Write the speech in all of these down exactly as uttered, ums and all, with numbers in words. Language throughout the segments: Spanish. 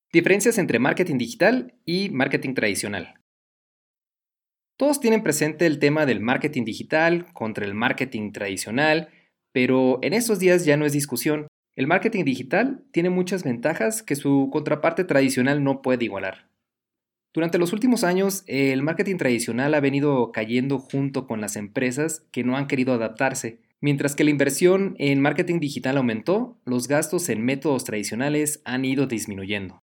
Diferencias entre marketing digital y marketing tradicional. Todos tienen presente el tema del marketing digital contra el marketing tradicional, pero en estos días ya no es discusión. El marketing digital tiene muchas ventajas que su contraparte tradicional no puede igualar. Durante los últimos años, el marketing tradicional ha venido cayendo junto con las empresas que no han querido adaptarse. Mientras que la inversión en marketing digital aumentó, los gastos en métodos tradicionales han ido disminuyendo.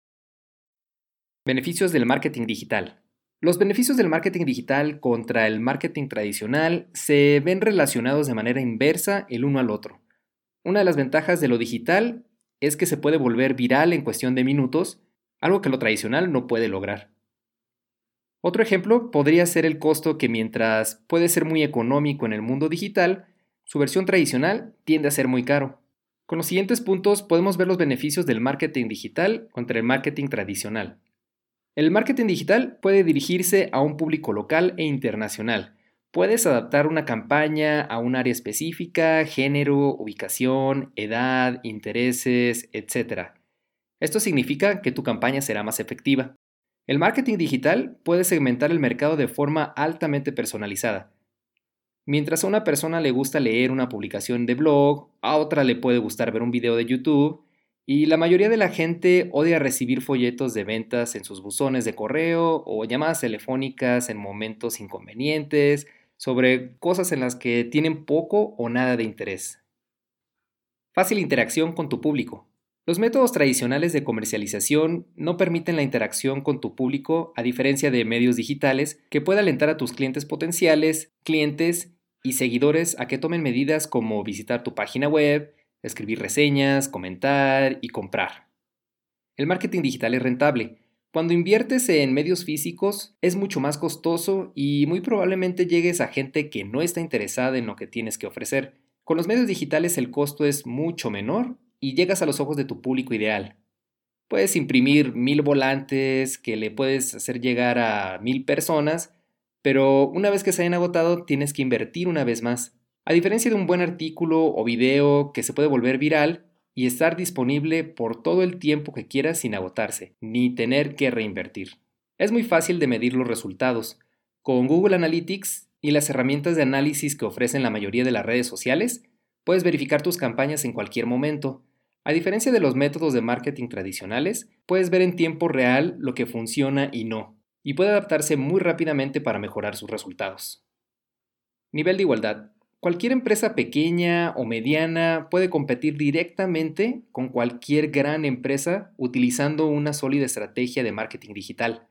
Beneficios del marketing digital. Los beneficios del marketing digital contra el marketing tradicional se ven relacionados de manera inversa el uno al otro. Una de las ventajas de lo digital es que se puede volver viral en cuestión de minutos, algo que lo tradicional no puede lograr. Otro ejemplo podría ser el costo que, mientras puede ser muy económico en el mundo digital, su versión tradicional tiende a ser muy caro. Con los siguientes puntos podemos ver los beneficios del marketing digital contra el marketing tradicional. El marketing digital puede dirigirse a un público local e internacional. Puedes adaptar una campaña a un área específica, género, ubicación, edad, intereses, etcétera. Esto significa que tu campaña será más efectiva. El marketing digital puede segmentar el mercado de forma altamente personalizada. Mientras a una persona le gusta leer una publicación de blog, a otra le puede gustar ver un video de YouTube, y la mayoría de la gente odia recibir folletos de ventas en sus buzones de correo o llamadas telefónicas en momentos inconvenientes sobre cosas en las que tienen poco o nada de interés. Fácil interacción con tu público. Los métodos tradicionales de comercialización no permiten la interacción con tu público, a diferencia de medios digitales que puede alentar a tus clientes potenciales, clientes y seguidores a que tomen medidas como visitar tu página web, escribir reseñas, comentar y comprar. El marketing digital es rentable. Cuando inviertes en medios físicos es mucho más costoso y muy probablemente llegues a gente que no está interesada en lo que tienes que ofrecer. Con los medios digitales el costo es mucho menor y llegas a los ojos de tu público ideal. Puedes imprimir mil volantes que le puedes hacer llegar a mil personas, pero una vez que se hayan agotado tienes que invertir una vez más. A diferencia de un buen artículo o video que se puede volver viral y estar disponible por todo el tiempo que quieras sin agotarse, ni tener que reinvertir. Es muy fácil de medir los resultados. Con Google Analytics y las herramientas de análisis que ofrecen la mayoría de las redes sociales, puedes verificar tus campañas en cualquier momento. A diferencia de los métodos de marketing tradicionales, puedes ver en tiempo real lo que funciona y no, y puede adaptarse muy rápidamente para mejorar sus resultados. Nivel de igualdad. Cualquier empresa pequeña o mediana puede competir directamente con cualquier gran empresa utilizando una sólida estrategia de marketing digital.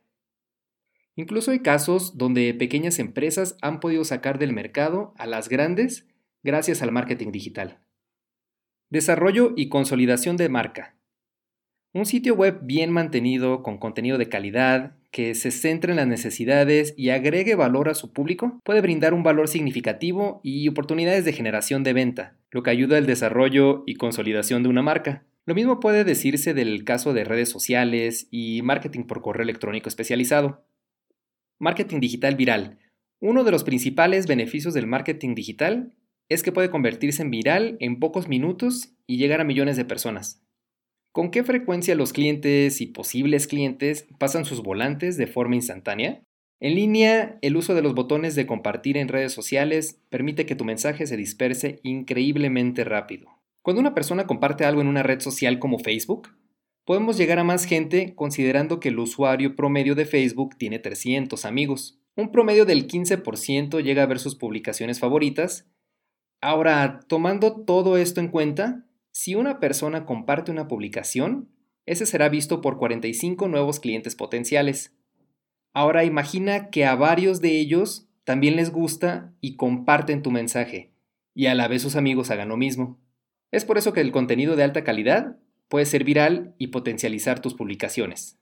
Incluso hay casos donde pequeñas empresas han podido sacar del mercado a las grandes gracias al marketing digital. Desarrollo y consolidación de marca. Un sitio web bien mantenido, con contenido de calidad, que se centre en las necesidades y agregue valor a su público, puede brindar un valor significativo y oportunidades de generación de venta, lo que ayuda al desarrollo y consolidación de una marca. Lo mismo puede decirse del caso de redes sociales y marketing por correo electrónico especializado. Marketing digital viral. Uno de los principales beneficios del marketing digital es que puede convertirse en viral en pocos minutos y llegar a millones de personas. ¿Con qué frecuencia los clientes y posibles clientes pasan sus volantes de forma instantánea? En línea, el uso de los botones de compartir en redes sociales permite que tu mensaje se disperse increíblemente rápido. Cuando una persona comparte algo en una red social como Facebook, podemos llegar a más gente considerando que el usuario promedio de Facebook tiene trescientos amigos. Un promedio del quince por ciento llega a ver sus publicaciones favoritas. Ahora, tomando todo esto en cuenta, si una persona comparte una publicación, ese será visto por cuarenta y cinco nuevos clientes potenciales. Ahora imagina que a varios de ellos también les gusta y comparten tu mensaje, y a la vez sus amigos hagan lo mismo. Es por eso que el contenido de alta calidad puede ser viral y potencializar tus publicaciones.